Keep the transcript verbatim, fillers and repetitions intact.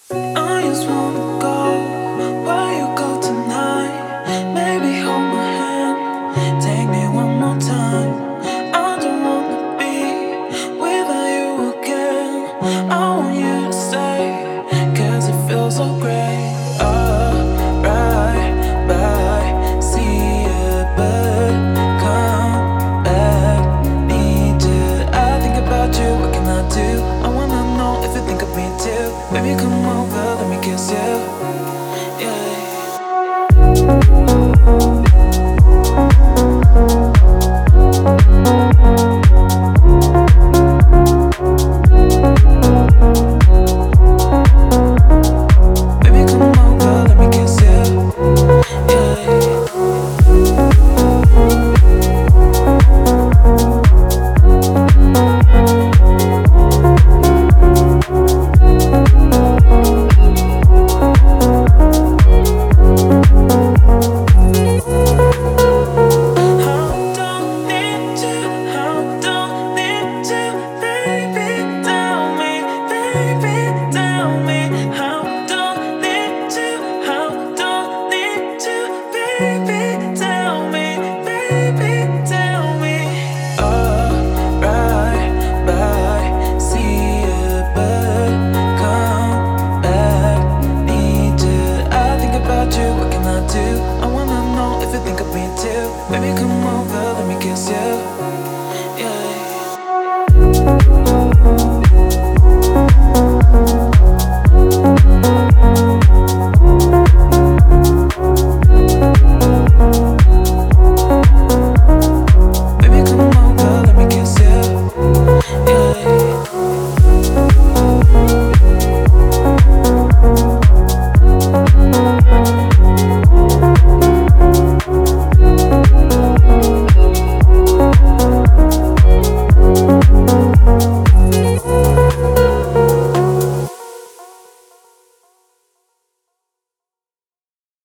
I just wanna go where you go tonight. Maybe hold my hand, take me one more time. I don't wanna be without you again. I want you to stay, cause it feels so great. Alright, bye, see ya, but come back. Need you, I think about you, what can I do? I wanna know if you think of me too. Baby, come